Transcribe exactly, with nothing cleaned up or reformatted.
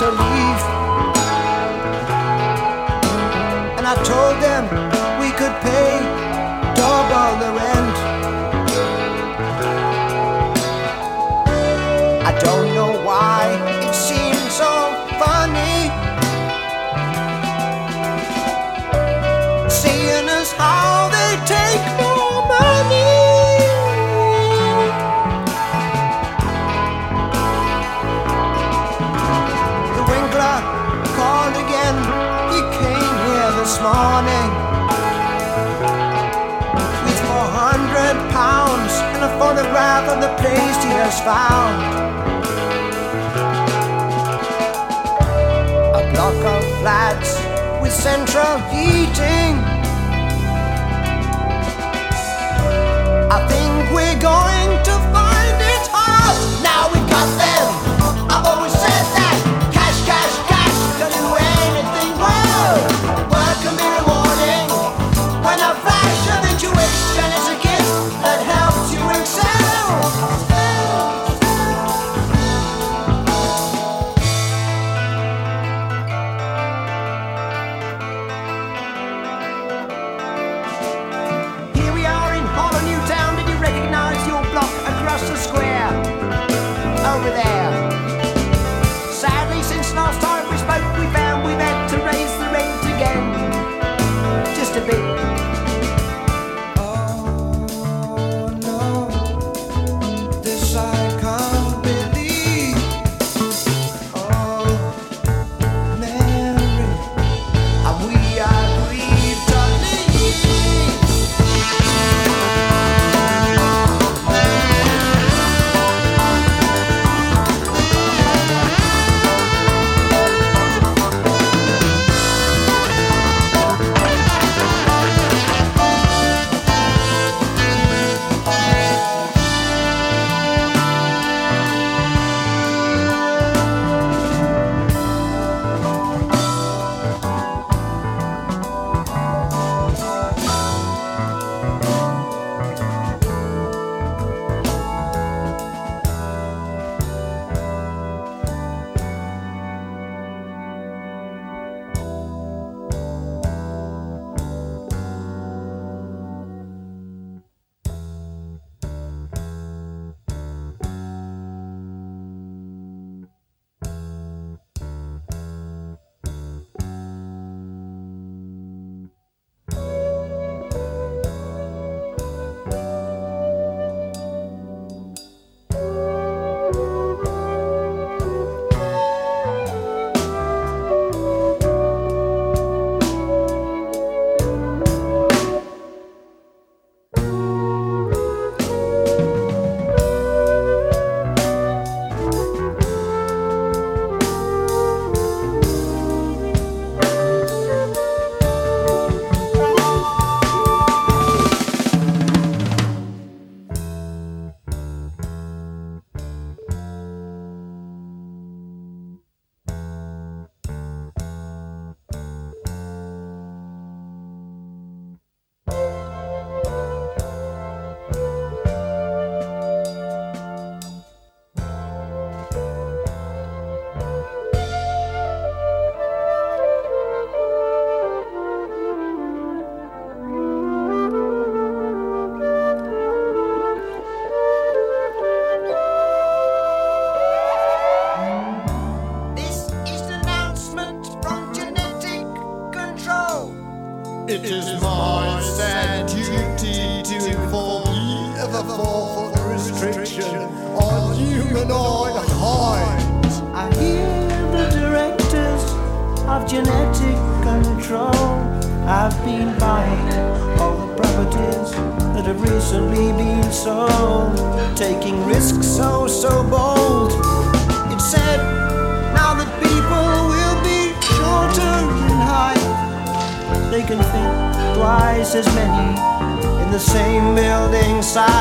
to leave. And I told them we could pay double the rent. I don't know why it seemed so funny, seeing as how they take no money. The Winkler called again, he came here this morning with four hundred pounds and a photograph of the place he has found. A block of flats with central heating. I think we're going to find it hard. Now we've got them. I've always said that cash, cash, cash can do anything well. Work can be rewarding when a flash of intuition is a gift that helps you excel. The square over there. Sadly, since last time we spoke, we found we've had to raise the rent again, just a bit. Oh no, this I can't believe. Oh Mary, and we are grieved to leave. It is my sad duty to inform ye of a fourth restriction on humanoid height. I hear the directors of genetic control have been buying all the properties that have recently been sold, taking risks so, so bold. It's said now that people will be shorter in height. They can fit twice as many in the same building site.